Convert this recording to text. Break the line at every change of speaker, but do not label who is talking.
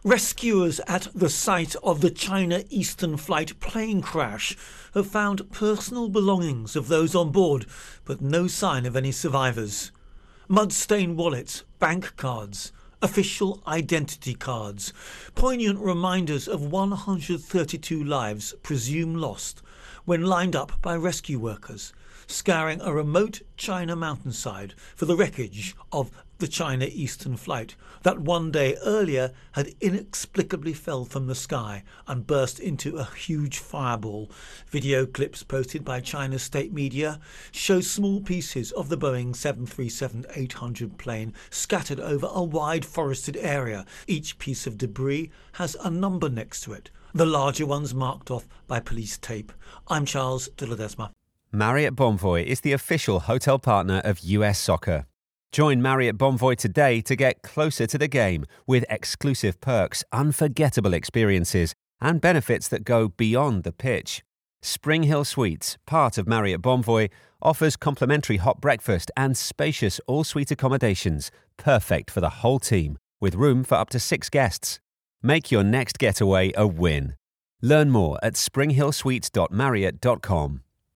Rescuers at the site of the China Eastern Flight plane crash have found personal belongings of those on board, but no sign of any survivors. Mud-stained wallets, bank cards, official identity cards, poignant reminders of 132 lives presumed lost when lined up by rescue workers, scouring a remote China mountainside for the wreckage of the China Eastern Flight that one day earlier had inexplicably fell from the sky and burst into a huge fireball. Video clips posted by China's state media show small pieces of the Boeing 737-800 plane scattered over a wide forested area. Each piece of debris has a number next to it, the larger ones marked off by police tape. I'm Charles de Ledesma.
Marriott Bonvoy is the official hotel partner of US Soccer. Join Marriott Bonvoy today to get closer to the game with exclusive perks, unforgettable experiences, and benefits that go beyond the pitch. Spring Hill Suites, part of Marriott Bonvoy, offers complimentary hot breakfast and spacious all-suite accommodations, perfect for the whole team, with room for up to 6 guests. Make your next getaway a win. Learn more at springhillsuites.marriott.com.